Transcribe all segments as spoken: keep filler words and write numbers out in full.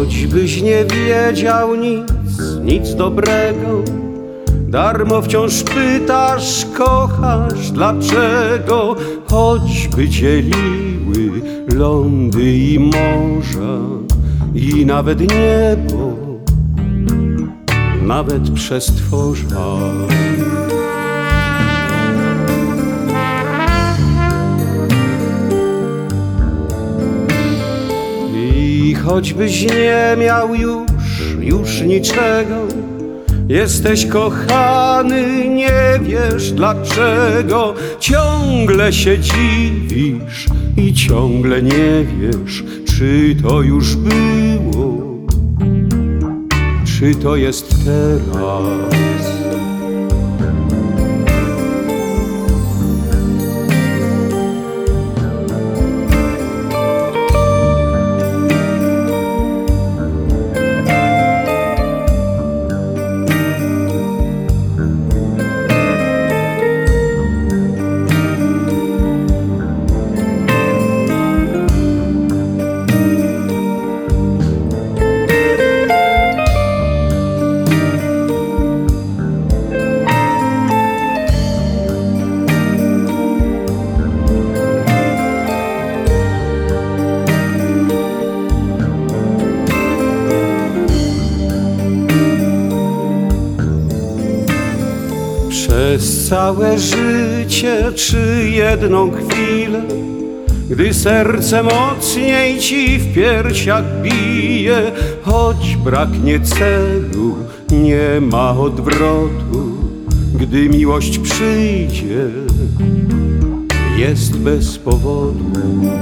Choćbyś nie wiedział nic, nic dobrego, darmo wciąż pytasz, kochasz, dlaczego? Choćby dzieliły lądy i morza i nawet niebo, nawet przestworza. I choćbyś nie miał już, już niczego, jesteś kochany, nie wiesz dlaczego. Ciągle się dziwisz i ciągle nie wiesz, czy to już było, czy to jest teraz. Przez całe życie czy jedną chwilę, gdy serce mocniej ci w piersiach bije, choć braknie celu, nie ma odwrotu, gdy miłość przyjdzie, jest bez powodu.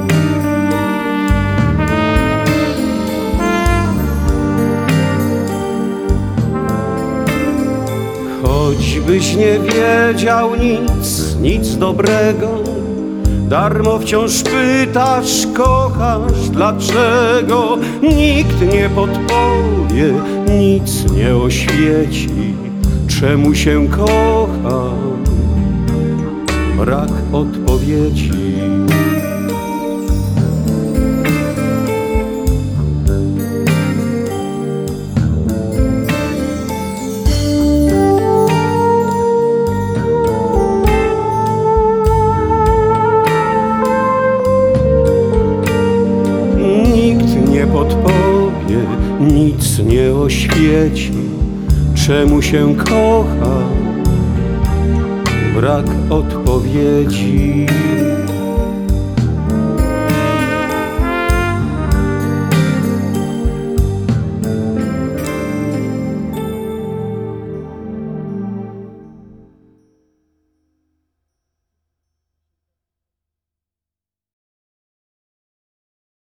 Choćbyś nie wiedział nic, nic dobrego, darmo wciąż pytasz, kochasz, dlaczego? Nikt nie podpowie, nic nie oświeci, czemu się kocha, brak odpowiedzi. Podpowie, nic nie oświeci, czemu się kocha, brak odpowiedzi.